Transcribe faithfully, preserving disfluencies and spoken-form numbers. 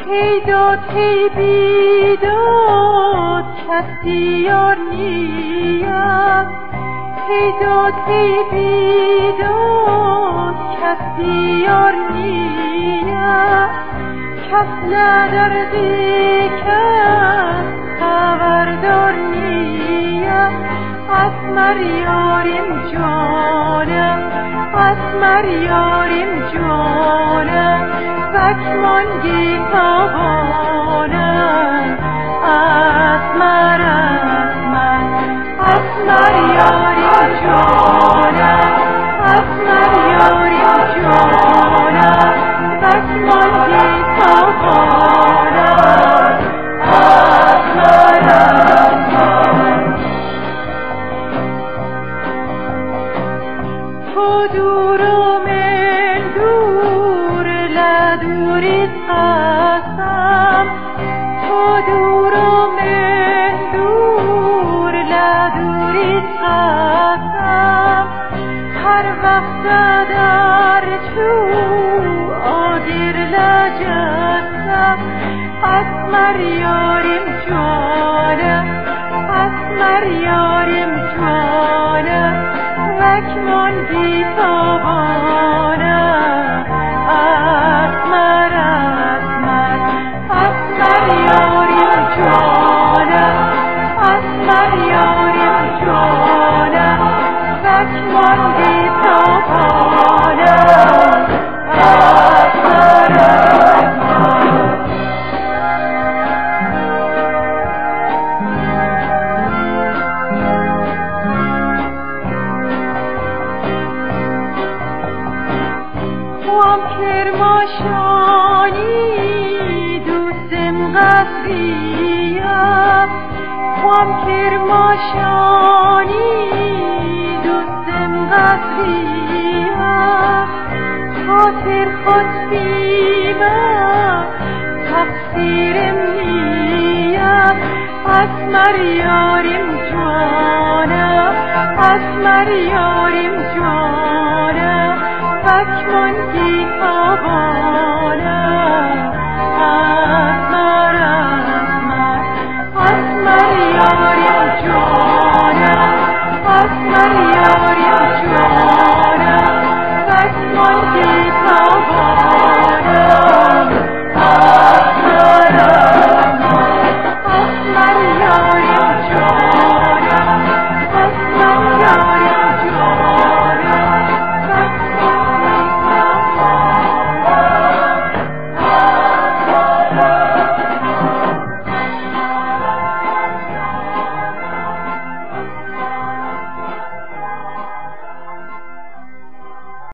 پیدات هی بیداد کسی یار نیم پیدات هی بیداد کسی یار نیم کس ندردی کس خبردار نیم اسمر یاریم جانم اسمر یاریم جانم بکمان گیتابانم اسمر اسمر اسمر یاریم جانم اسمر یاریم جانم بکمان گیتابانم اسمر اسمر تو دور و من دور لدوریت قسم تو دور و من دور لدوریت قسم هر وقت در تو آگیر لجستم اسمر یاریم جانم اسمر یاریم جانم وکمان گیتابانم اسمر اسمر اسمر یاریم جانم اسمر یاریم جانم وکمان گیتابانم اسمر اسمر هم کرماشانی دوستم قصریم هم کرماشانی دوستم قصریم خاطر خطبیم تقصیرم نیم اسمر یاریم جانم اسمر یاریم جانم بکمان گیتابانم